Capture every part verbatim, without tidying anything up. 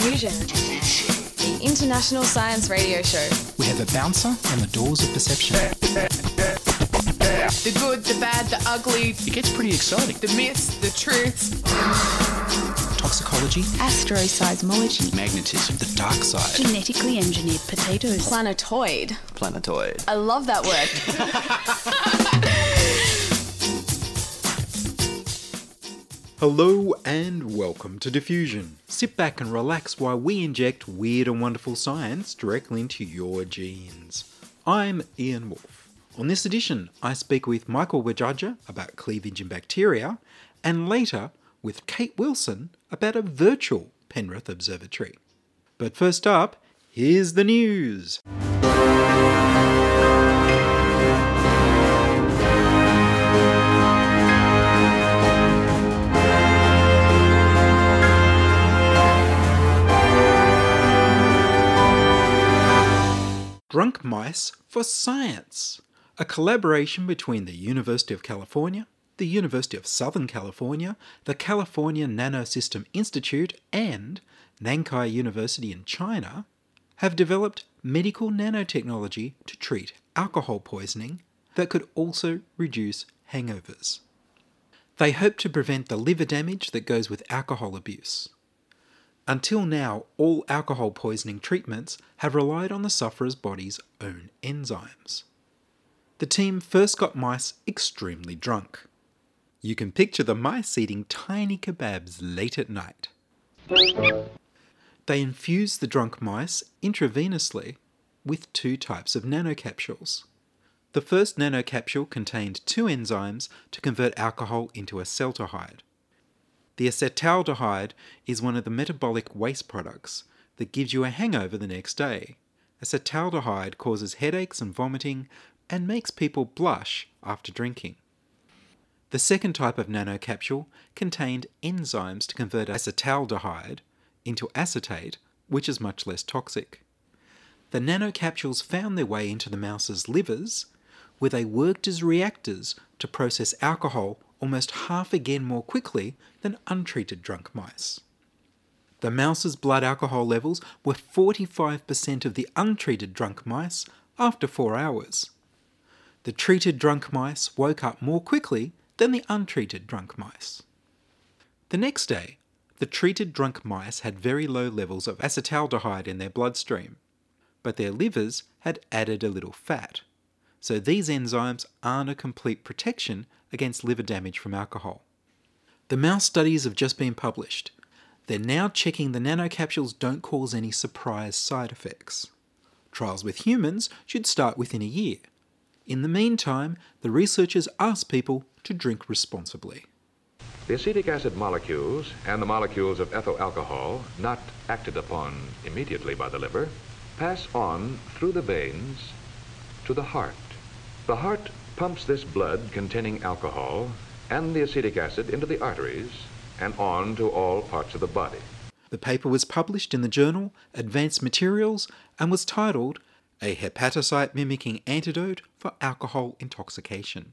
Diffusion, the international science radio show. We have a bouncer on the doors of perception. The good, the bad, the ugly. It gets pretty exciting. The myths, the truths. Toxicology. Astroseismology. Magnetism. The dark side. Genetically engineered potatoes. Planetoid. Planetoid. I love that word. Hello and welcome to Diffusion. Sit back and relax while we inject weird and wonderful science directly into your genes. I'm Ian Wolfe. On this edition, I speak with Michael Wajaja about cleavage in bacteria, and later with Kate Wilson about a virtual Penrith Observatory. But first up, here's the news. Drunk Mice for Science, a collaboration between the University of California, the University of Southern California, the California Nanosystem Institute, and Nankai University in China, have developed medical nanotechnology to treat alcohol poisoning that could also reduce hangovers. They hope to prevent the liver damage that goes with alcohol abuse. Until now, all alcohol poisoning treatments have relied on the sufferer's body's own enzymes. The team first got mice extremely drunk. You can picture the mice eating tiny kebabs late at night. They infused the drunk mice intravenously with two types of nanocapsules. The first nanocapsule contained two enzymes to convert alcohol into acetaldehyde. The acetaldehyde is one of the metabolic waste products that gives you a hangover the next day. Acetaldehyde causes headaches and vomiting and makes people blush after drinking. The second type of nanocapsule contained enzymes to convert acetaldehyde into acetate, which is much less toxic. The nanocapsules found their way into the mouse's livers, where they worked as reactors to process alcohol almost half again more quickly than untreated drunk mice. The mouse's blood alcohol levels were forty-five percent of the untreated drunk mice after four hours. The treated drunk mice woke up more quickly than the untreated drunk mice. The next day, the treated drunk mice had very low levels of acetaldehyde in their bloodstream, but their livers had added a little fat. So these enzymes aren't a complete protection against liver damage from alcohol. The mouse studies have just been published. They're now checking the nanocapsules don't cause any surprise side effects. Trials with humans should start within a year. In the meantime, the researchers asked people to drink responsibly. The acetic acid molecules and the molecules of ethyl alcohol, not acted upon immediately by the liver, pass on through the veins to the heart. The heart pumps this blood containing alcohol and the acetic acid into the arteries and on to all parts of the body. The paper was published in the journal Advanced Materials and was titled A Hepatocyte Mimicking Antidote for Alcohol Intoxication.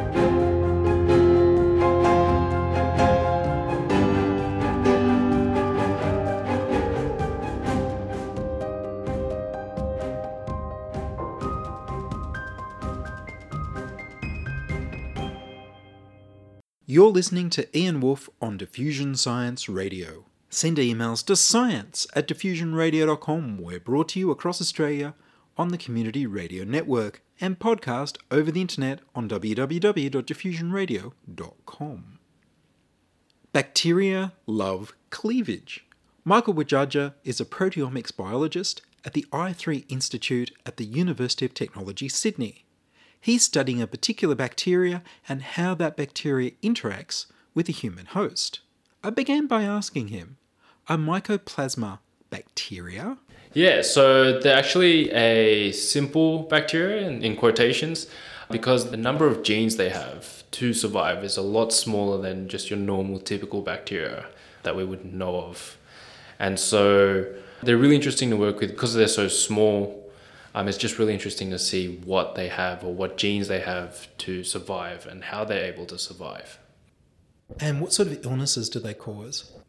You're listening to Ian Wolfe on Diffusion Science Radio. Send emails to science at diffusion radio dot com. We're brought to you across Australia on the Community Radio Network and podcast over the internet on w w w dot diffusion radio dot com. Bacteria love cleavage. Michael Wajaja is a proteomics biologist at the I three Institute at the University of Technology, Sydney. He's studying a particular bacteria and how that bacteria interacts with a human host. I began by asking him, are Mycoplasma bacteria? Yeah, so they're actually a simple bacteria, in, in quotations, because the number of genes they have to survive is a lot smaller than just your normal typical bacteria that we would know of. And so they're really interesting to work with because they're so small. Um, it's just really interesting to see what they have or what genes they have to survive and how they're able to survive. And what sort of illnesses do they cause?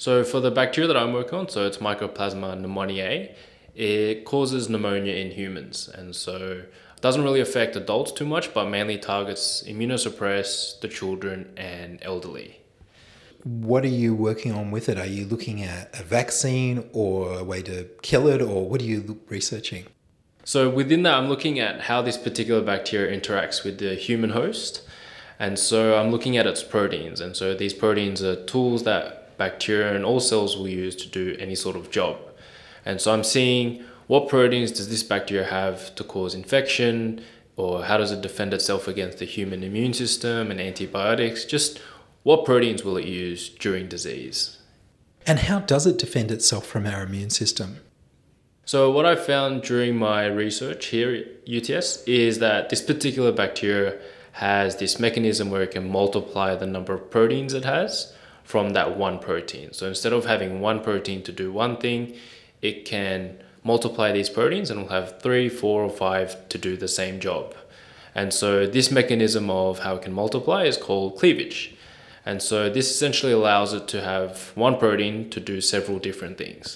So for the bacteria that I'm working on, so it's Mycoplasma pneumoniae, it causes pneumonia in humans. And so it doesn't really affect adults too much, but mainly targets immunosuppressed, the children and elderly. What are you working on with it? Are you looking at a vaccine or a way to kill it, or what are you researching? So within that, I'm looking at how this particular bacteria interacts with the human host. And so I'm looking at its proteins. And so these proteins are tools that bacteria and all cells will use to do any sort of job. And so I'm seeing what proteins does this bacteria have to cause infection, or how does it defend itself against the human immune system and antibiotics? Just what proteins will it use during disease? And how does it defend itself from our immune system? So what I found during my research here at U T S is that this particular bacteria has this mechanism where it can multiply the number of proteins it has from that one protein. So instead of having one protein to do one thing, it can multiply these proteins and will have three, four, or five to do the same job. And so this mechanism of how it can multiply is called cleavage. And so this essentially allows it to have one protein to do several different things.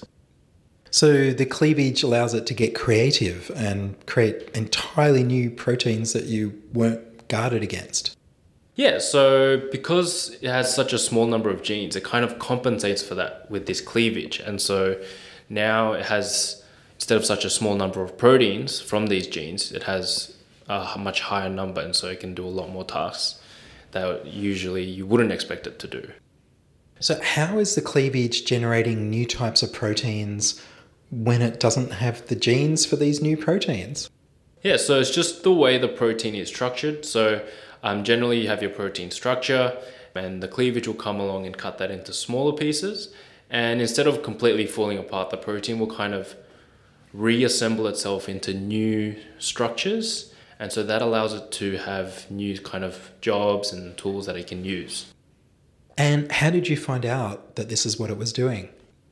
So the cleavage allows it to get creative and create entirely new proteins that you weren't guarded against. Yeah, so because it has such a small number of genes, it kind of compensates for that with this cleavage. And so now it has, instead of such a small number of proteins from these genes, it has a much higher number, and so it can do a lot more tasks that usually you wouldn't expect it to do. So how is the cleavage generating new types of proteins when it doesn't have the genes for these new proteins? Yeah, so it's just the way the protein is structured. So um, generally you have your protein structure, and the cleavage will come along and cut that into smaller pieces. And instead of completely falling apart, the protein will kind of reassemble itself into new structures. And so that allows it to have new kind of jobs and tools that it can use. And how did you find out that this is what it was doing?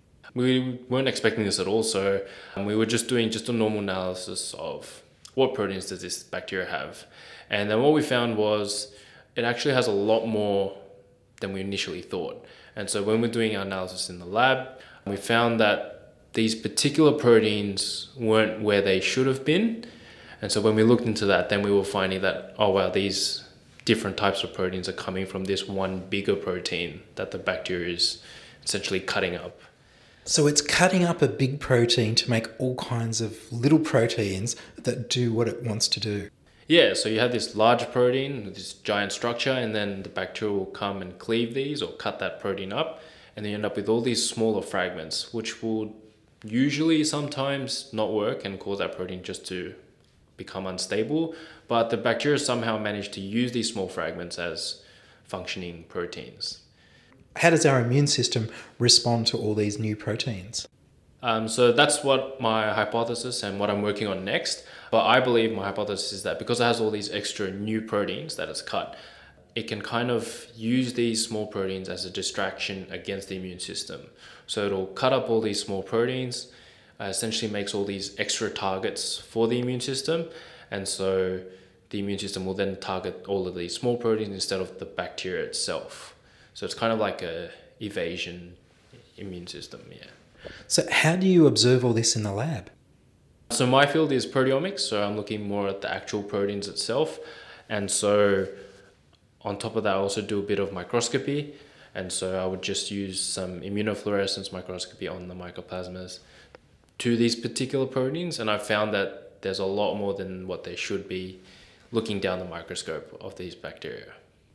We weren't expecting this at all. So um, we were just doing just a normal analysis of what proteins does this bacteria have. And then what we found was it actually has a lot more than we initially thought. And so when we're doing our analysis in the lab, we found that these particular proteins weren't where they should have been. And so when we looked into that, then we were finding that, oh wow, these different types of proteins are coming from this one bigger protein that the bacteria is essentially cutting up. So it's cutting up a big protein to make all kinds of little proteins that do what it wants to do. Yeah, so you have this large protein, this giant structure, and then the bacteria will come and cleave these or cut that protein up, and then you end up with all these smaller fragments, which will usually sometimes not work and cause that protein just to become unstable, but the bacteria somehow manage to use these small fragments as functioning proteins. How does our immune system respond to all these new proteins? Um, so that's what my hypothesis and what I'm working on next. But I believe my hypothesis is that because it has all these extra new proteins that it's cut, it can kind of use these small proteins as a distraction against the immune system. So it'll cut up all these small proteins, uh, essentially makes all these extra targets for the immune system. And so the immune system will then target all of these small proteins instead of the bacteria itself. So it's kind of like a evasion immune system, yeah. So how do you observe all this in the lab? So my field is proteomics, so I'm looking more at the actual proteins itself. And so on top of that, I also do a bit of microscopy. And so I would just use some immunofluorescence microscopy on the mycoplasmas to these particular proteins. And I found that there's a lot more than what there should be looking down the microscope of these bacteria.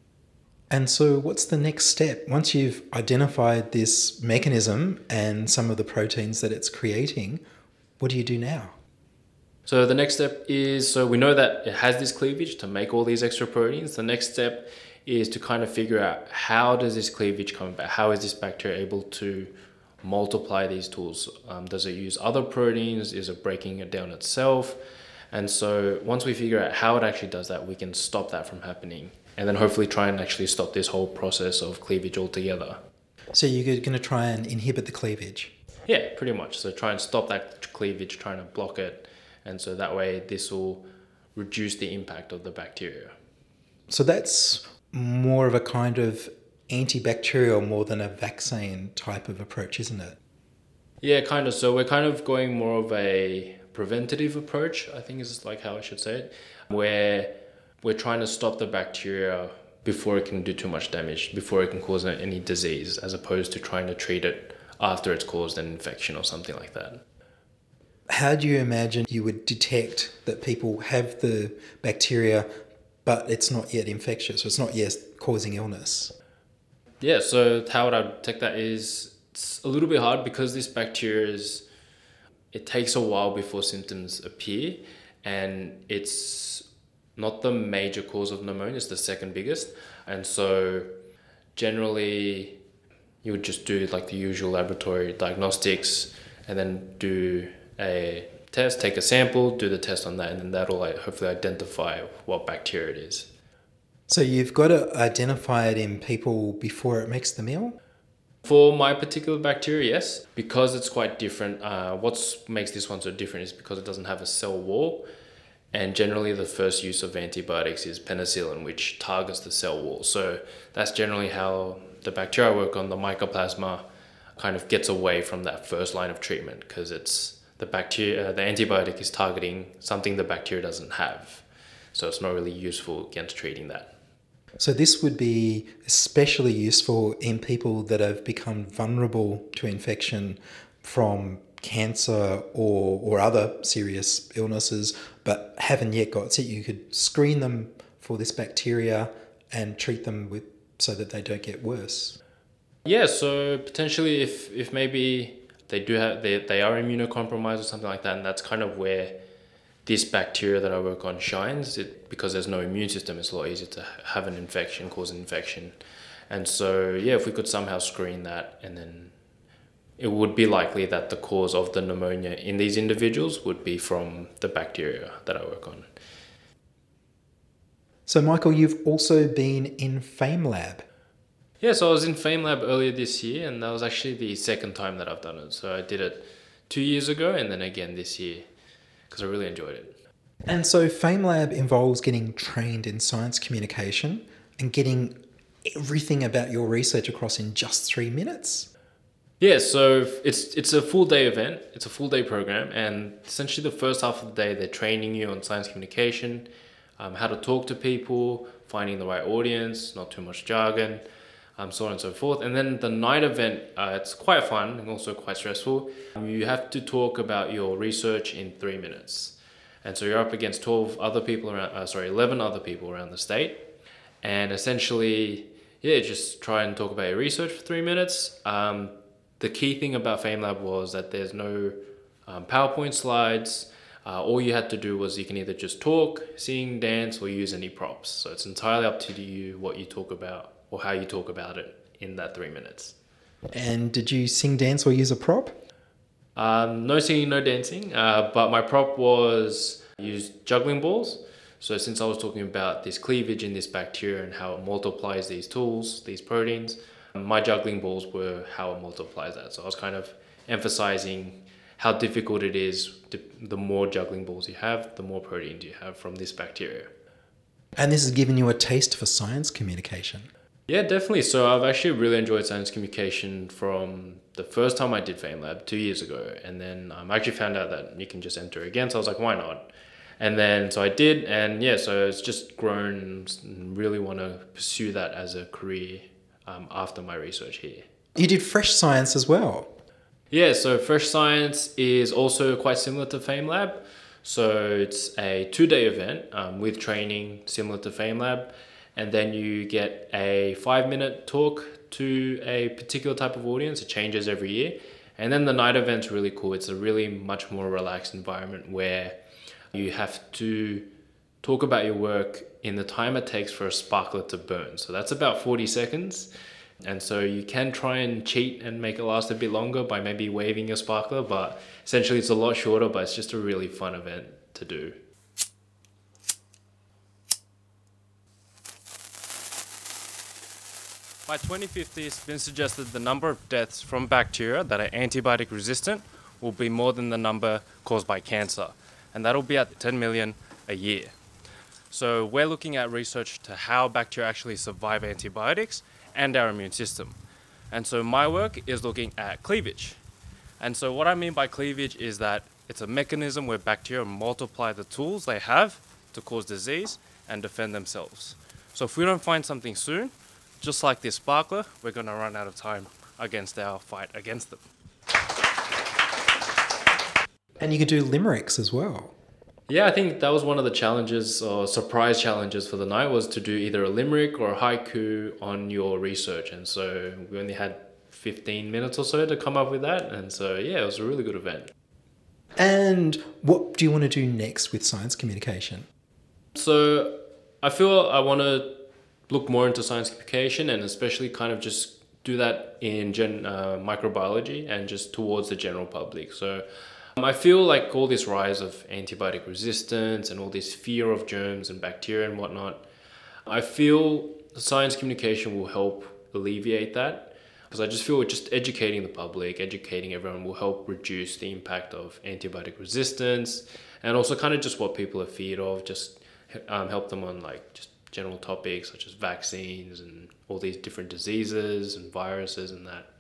And so what's the next step? Once you've identified this mechanism and some of the proteins that it's creating, what do you do now? So the next step is, so we know that it has this cleavage to make all these extra proteins. The next step is to kind of figure out how does this cleavage come about? How is this bacteria able to multiply these tools? Um, does it use other proteins? Is it breaking it down itself? And so once we figure out how it actually does that, we can stop that from happening. And then hopefully try and actually stop this whole process of cleavage altogether. So you're going to try and inhibit the cleavage? Yeah, pretty much. So try and stop that cleavage, trying to block it. And so that way this will reduce the impact of the bacteria. So that's more of a kind of antibacterial more than a vaccine type of approach, isn't it? Yeah, kind of. So we're kind of going more of a preventative approach, I think is like how I should say it, where we're trying to stop the bacteria before it can do too much damage, before it can cause any disease, as opposed to trying to treat it after it's caused an infection or something like that. How do you imagine you would detect that people have the bacteria, but it's not yet infectious, or it's not yet causing illness? Yeah, so how would I detect that is it's a little bit hard because this bacteria is, it takes a while before symptoms appear, and it's not the major cause of pneumonia, it's the second biggest. And so generally you would just do like the usual laboratory diagnostics and then do a test, take a sample, do the test on that, and then that'll like hopefully identify what bacteria it is. So you've got to identify it in people before it makes the meal? For my particular bacteria, yes. Because it's quite different, uh, what makes this one so different is because it doesn't have a cell wall. And generally the first use of antibiotics is penicillin, which targets the cell wall. So that's generally how the bacteria I work on, the Mycoplasma, kind of gets away from that first line of treatment, because it's the bacteria, uh, the antibiotic is targeting something the bacteria doesn't have. So it's not really useful against treating that. So this would be especially useful in people that have become vulnerable to infection from cancer or or other serious illnesses, but haven't yet got so you could screen them for this bacteria and treat them with so that they don't get worse. Yeah, so potentially if if maybe they do have they, they are immunocompromised or something like that, and that's kind of where this bacteria that I work on shines. It because there's no immune system, it's a lot easier to have an infection, cause an infection. And so yeah, if we could somehow screen that, and then it would be likely that the cause of the pneumonia in these individuals would be from the bacteria that I work on. So Michael, you've also been in FameLab. Yeah, so I was in FameLab earlier this year, and that was actually the second time that I've done it. So I did it two years ago and then again this year, because I really enjoyed it. And so FameLab involves getting trained in science communication and getting everything about your research across in just three minutes. Yeah, so it's it's a full day event, it's a full day program, and essentially the first half of the day they're training you on science communication, um, how to talk to people, finding the right audience, not too much jargon, um, so on and so forth. And then the night event, uh, it's quite fun and also quite stressful. Um, you have to talk about your research in three minutes. And so you're up against twelve other people around, uh, sorry, eleven other people around the state. And essentially, yeah, just try and talk about your research for three minutes. Um, The key thing about FameLab was that there's no um, PowerPoint slides. Uh, all you had to do was you can either just talk, sing, dance, or use any props. So it's entirely up to you what you talk about or how you talk about it in that three minutes. And did you sing, dance, or use a prop? Um, no singing, no dancing, uh, but my prop was use juggling balls. So since I was talking about this cleavage in this bacteria and how it multiplies these tools, these proteins, my juggling balls were how it multiplies that. So I was kind of emphasizing how difficult it is. To, the more juggling balls you have, the more proteins you have from this bacteria. And this has given you a taste for science communication. Yeah, definitely. So I've actually really enjoyed science communication from the first time I did FameLab two years ago. And then um, I actually found out that you can just enter again. So I was like, why not? And then so I did. And yeah, so it's just grown and really want to pursue that as a career Um, after my research here. You did Fresh Science as well. Yeah, so Fresh Science is also quite similar to FameLab. So it's a two-day event um, with training similar to FameLab. And then you get a five-minute talk to a particular type of audience. It changes every year. And then the night event's really cool. It's a really much more relaxed environment where you have to talk about your work in the time it takes for a sparkler to burn. So that's about forty seconds. And so you can try and cheat and make it last a bit longer by maybe waving your sparkler, but essentially it's a lot shorter, but it's just a really fun event to do. By twenty fifty, it's been suggested the number of deaths from bacteria that are antibiotic resistant will be more than the number caused by cancer. And that'll be at ten million a year. So we're looking at research to how bacteria actually survive antibiotics and our immune system. And so my work is looking at cleavage. And so what I mean by cleavage is that it's a mechanism where bacteria multiply the tools they have to cause disease and defend themselves. So if we don't find something soon, just like this sparkler, we're going to run out of time against our fight against them. And you could do limericks as well. Yeah, I think that was one of the challenges or surprise challenges for the night, was to do either a limerick or a haiku on your research. And so we only had fifteen minutes or so to come up with that. And so, yeah, it was a really good event. And what do you want to do next with science communication? So I feel I want to look more into science communication, and especially kind of just do that in gen, uh, microbiology and just towards the general public. So um, I feel like all this rise of antibiotic resistance and all this fear of germs and bacteria and whatnot, I feel science communication will help alleviate that. Because I just feel just educating the public, educating everyone will help reduce the impact of antibiotic resistance, and also kind of just what people are feared of, just um, help them on like just general topics such as vaccines and all these different diseases and viruses and that.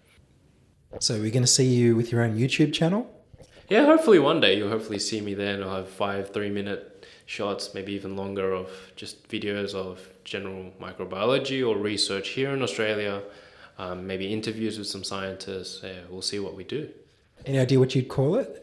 So we're going to see you with your own YouTube channel? Yeah, hopefully one day you'll hopefully see me there, and I'll have five three minute shots, maybe even longer, of just videos of general microbiology or research here in Australia. Um, maybe interviews with some scientists. Yeah, we'll see what we do. Any idea what you'd call it?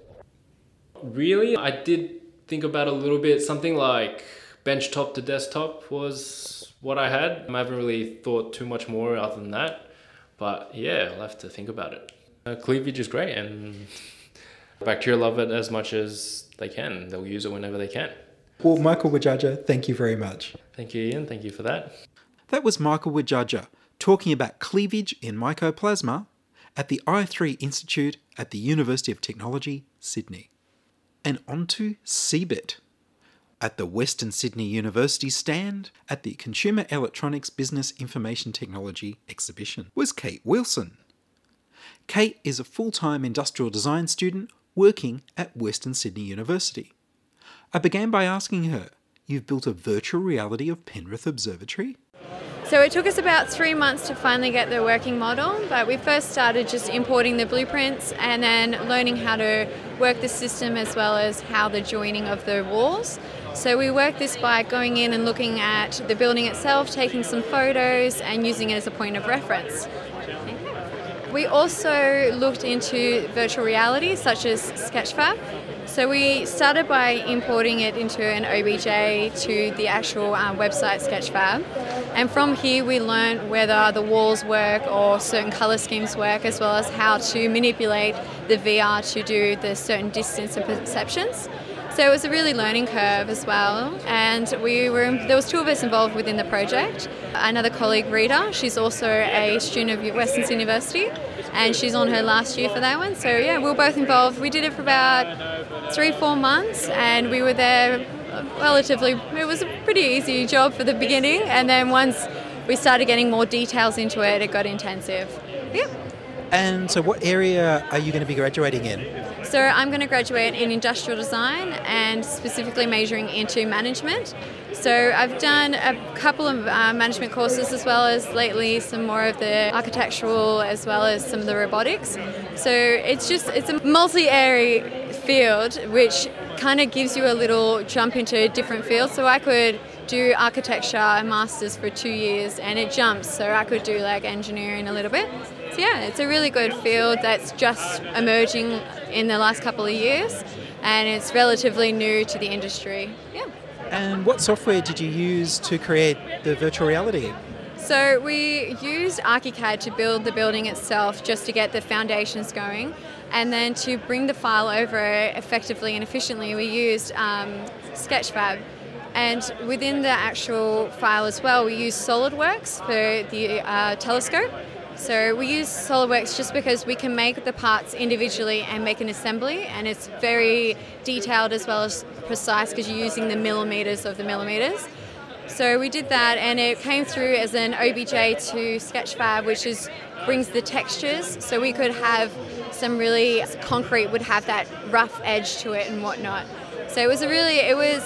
Really, I did think about a little bit. Something like benchtop to desktop was what I had. I haven't really thought too much more other than that. But yeah, I'll have to think about it. Uh, cleavage is great, and bacteria love it as much as they can. They'll use it whenever they can. Well, Michael Widjaja, thank you very much. Thank you, Ian. Thank you for that. That was Michael Widjaja talking about cleavage in mycoplasma at the I three Institute at the University of Technology, Sydney. And on to C B I T. At the Western Sydney University stand at the Consumer Electronics Business Information Technology exhibition was Kate Wilson. Kate is a full-time industrial design student working at Western Sydney University. I began by asking her, "You've built a virtual reality of Penrith Observatory?" So it took us about three months to finally get the working model, but we first started just importing the blueprints and then learning how to work the system as well as how the joining of the walls. So we worked this by going in and looking at the building itself, taking some photos and using it as a point of reference. We also looked into virtual reality such as Sketchfab. So we started by importing it into an O B J to the actual um, website Sketchfab, and from here we learned whether the walls work or certain colour schemes work, as well as how to manipulate the V R to do the certain distance and perceptions. So it was a really learning curve as well, and we were there was two of us involved within the project. Another colleague, Rita, she's also a student of Western University, and she's on her last year for that one. So yeah, we were both involved. We did it for about three, four months, and we were there relatively, it was a pretty easy job for the beginning, and then once we started getting more details into it, it got intensive. Yeah. And so what area are you going to be graduating in? So I'm going to graduate in industrial design and specifically majoring into management. So I've done a couple of uh, management courses, as well as lately some more of the architectural as well as some of the robotics. So it's just, it's a multi-area field which kind of gives you a little jump into different fields. So I could do architecture and masters for two years and it jumps, so I could do like engineering a little bit. So yeah, it's a really good field that's just emerging in the last couple of years, and it's relatively new to the industry. Yeah. And what software did you use to create the virtual reality? So we used ArchiCAD to build the building itself, just to get the foundations going, and then to bring the file over effectively and efficiently we used um, Sketchfab. And within the actual file as well, we use SolidWorks for the uh, telescope. So we use SolidWorks just because we can make the parts individually and make an assembly, and it's very detailed as well as precise because you're using the millimeters of the millimeters. So we did that, and it came through as an O B J to Sketchfab, which is brings the textures. So we could have some really concrete would have that rough edge to it and whatnot. So it was a really, it was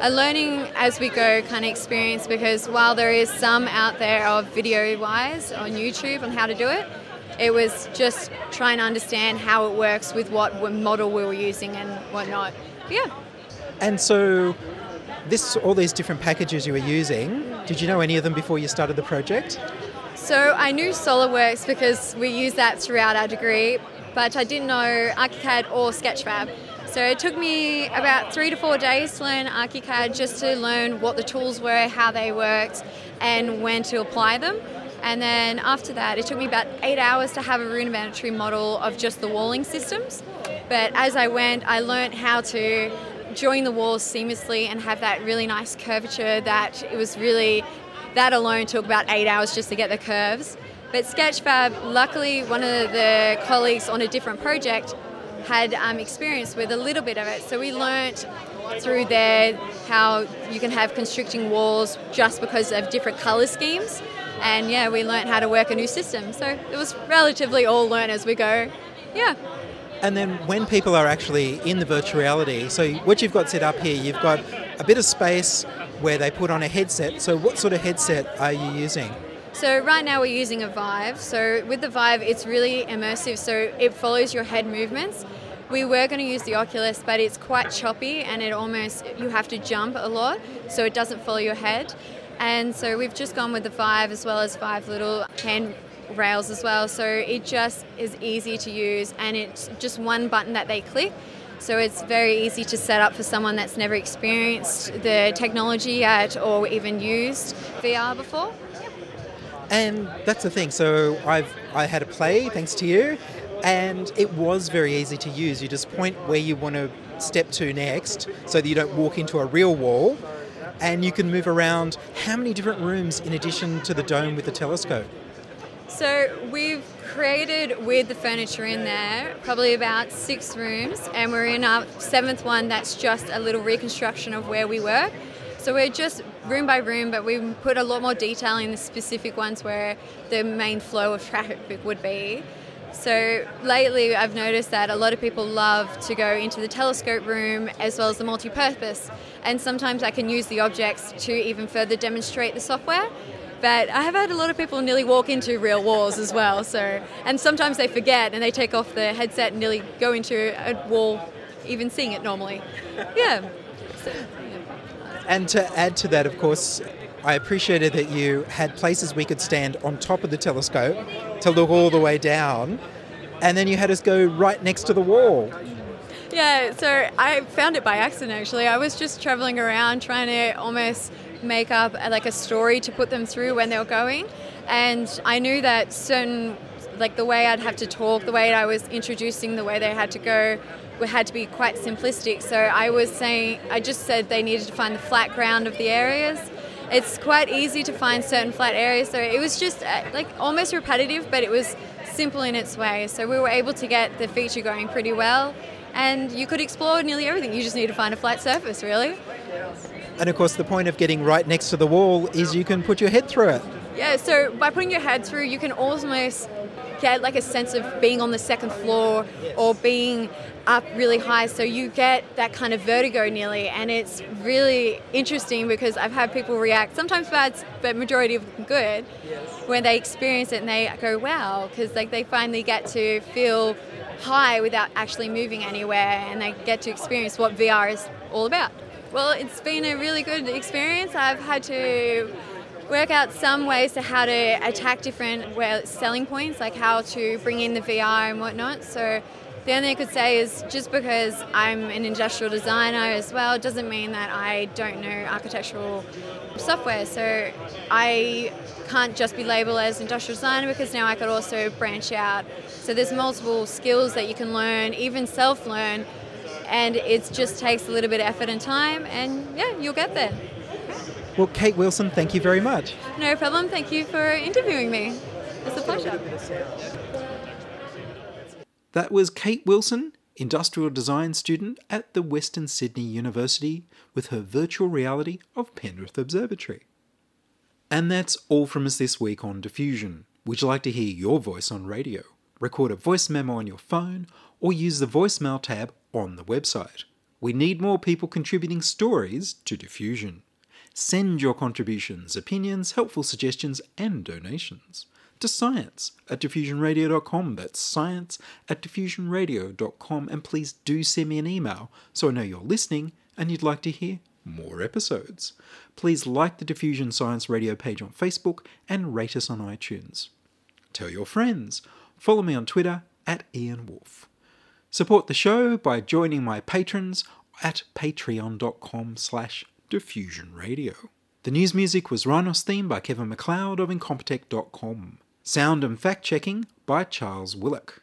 a learning as we go kind of experience, because while there is some out there of video-wise on YouTube on how to do it, it was just trying to understand how it works with what model we were using and whatnot. But yeah. And so this, all these different packages you were using, did you know any of them before you started the project? So I knew SOLIDWORKS because we use that throughout our degree, but I didn't know ArchiCAD or Sketchfab. So it took me about three to four days to learn ArchiCAD, just to learn what the tools were, how they worked, and when to apply them. And then after that, it took me about eight hours to have a rudimentary model of just the walling systems. But as I went, I learned how to join the walls seamlessly and have that really nice curvature that it was really, that alone took about eight hours just to get the curves. But Sketchfab, luckily one of the colleagues on a different project had um, experience with a little bit of it. So we learnt through there how you can have constricting walls just because of different colour schemes. And yeah, we learnt how to work a new system. So it was relatively all learn as we go. Yeah. And then when people are actually in the virtual reality, so what you've got set up here, you've got a bit of space where they put on a headset. So what sort of headset are you using? So right now we're using a Vive. So with the Vive, it's really immersive. So it follows your head movements. We were going to use the Oculus, but it's quite choppy and it almost, you have to jump a lot, so it doesn't follow your head. And so we've just gone with the Vive, as well as five little hand rails as well. So it just is easy to use, and it's just one button that they click. So it's very easy to set up for someone that's never experienced the technology yet or even used V R before. And that's the thing. So I've I had a play thanks to you, and it was very easy to use. You just point where you want to step to next so that you don't walk into a real wall, and you can move around. How many different rooms in addition to the dome with the telescope? So we've created with the furniture in there probably about six rooms, and we're in our seventh one that's just a little reconstruction of where we work. So we're just room by room, but we put a lot more detail in the specific ones where the main flow of traffic would be. So lately I've noticed that a lot of people love to go into the telescope room as well as the multi-purpose, and sometimes I can use the objects to even further demonstrate the software. But I have had a lot of people nearly walk into real walls as well, so, and sometimes they forget and they take off the headset and nearly go into a wall even seeing it normally. Yeah. So, yeah. And to add to that, of course, I appreciated that you had places we could stand on top of the telescope to look all the way down, and then you had us go right next to the wall. Yeah, so I found it by accident actually. I was just travelling around trying to almost make up like a story to put them through when they were going, and I knew that certain, like the way I'd have to talk, the way I was introducing, the way they had to go, we had to be quite simplistic. So I was saying, I just said they needed to find the flat ground of the areas. It's quite easy to find certain flat areas, so it was just uh, like almost repetitive, but it was simple in its way. So we were able to get the feature going pretty well, and you could explore nearly everything. You just need to find a flat surface, really. And of course, the point of getting right next to the wall is you can put your head through it. Yeah, so by putting your head through, you can almost get like a sense of being on the second floor or being up really high, so you get that kind of vertigo nearly, and it's really interesting because I've had people react, sometimes bad, but majority of them good, when they experience it and they go, wow, because like they finally get to feel high without actually moving anywhere, and they get to experience what V R is all about. Well, it's been a really good experience. I've had to work out some ways to how to attack different well, selling points, like how to bring in the V R and whatnot. So the only thing I could say is just because I'm an industrial designer as well doesn't mean that I don't know architectural software. So I can't just be labelled as industrial designer, because now I could also branch out. So there's multiple skills that you can learn, even self-learn, and it just takes a little bit of effort and time, and yeah, you'll get there. Well, Kate Wilson, thank you very much. No problem. Thank you for interviewing me. It's a pleasure. That was Kate Wilson, industrial design student at the Western Sydney University, with her virtual reality of Penrith Observatory. And that's all from us this week on Diffusion. Would you like to hear your voice on radio? Record a voice memo on your phone or use the voicemail tab on the website. We need more people contributing stories to Diffusion. Send your contributions, opinions, helpful suggestions, and donations to science at diffusion radio dot com. That's science at diffusion radio dot com. And please do send me an email so I know you're listening and you'd like to hear more episodes. Please like the Diffusion Science Radio page on Facebook and rate us on iTunes. Tell your friends. Follow me on Twitter at Ian Wolfe. Support the show by joining my patrons at patreon dot com slash diffusion radio. The news music was Rhinos theme by Kevin MacLeod of incompetech dot com. Sound and fact-checking by Charles Willock.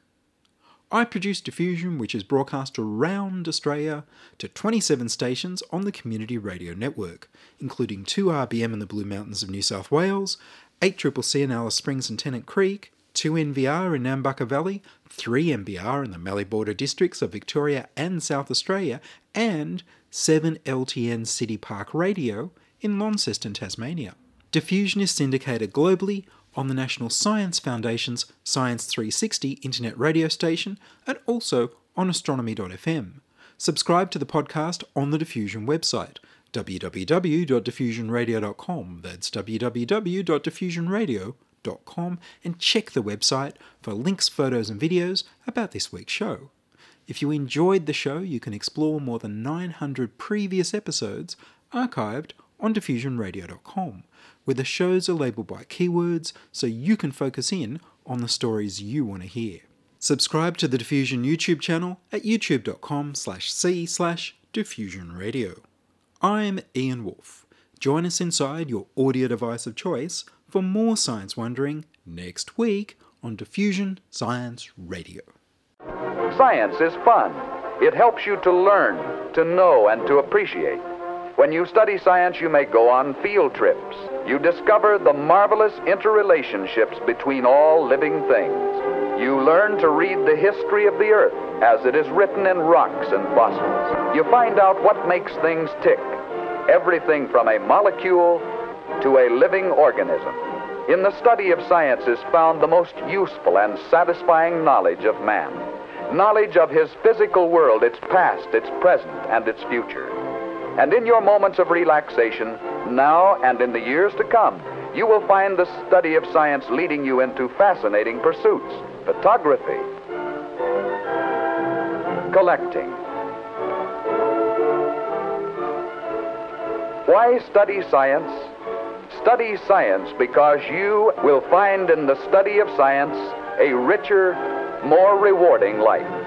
I produce Diffusion, which is broadcast around Australia to twenty-seven stations on the Community Radio Network, including two R B M in the Blue Mountains of New South Wales, eight C C C in Alice Springs and Tennant Creek, two N V R in Nambucca Valley, three N B R in the Mallee Border districts of Victoria and South Australia, and seven L T N City Park Radio in Launceston, Tasmania. Diffusion is syndicated globally on the National Science Foundation's Science three sixty internet radio station and also on astronomy dot f m. Subscribe to the podcast on the Diffusion website, w w w dot diffusion radio dot com. That's w w w dot diffusion radio dot com, and check the website for links, photos and videos about this week's show. If you enjoyed the show, you can explore more than nine hundred previous episodes archived on diffusion radio dot com, where the shows are labelled by keywords so you can focus in on the stories you want to hear. Subscribe to the Diffusion YouTube channel at youtube dot com slash c slash diffusion radio. I'm Ian Wolfe. Join us inside your audio device of choice for more science wondering next week on Diffusion Science Radio. Science is fun. It helps you to learn, to know, and to appreciate. When you study science, you may go on field trips. You discover the marvelous interrelationships between all living things. You learn to read the history of the Earth as it is written in rocks and fossils. You find out what makes things tick, everything from a molecule to a living organism. In the study of science is found the most useful and satisfying knowledge of man. Knowledge of his physical world, its past, its present, and its future. And in your moments of relaxation, now and in the years to come, you will find the study of science leading you into fascinating pursuits. Photography, collecting. Why study science? Study science because you will find in the study of science a richer, more rewarding life.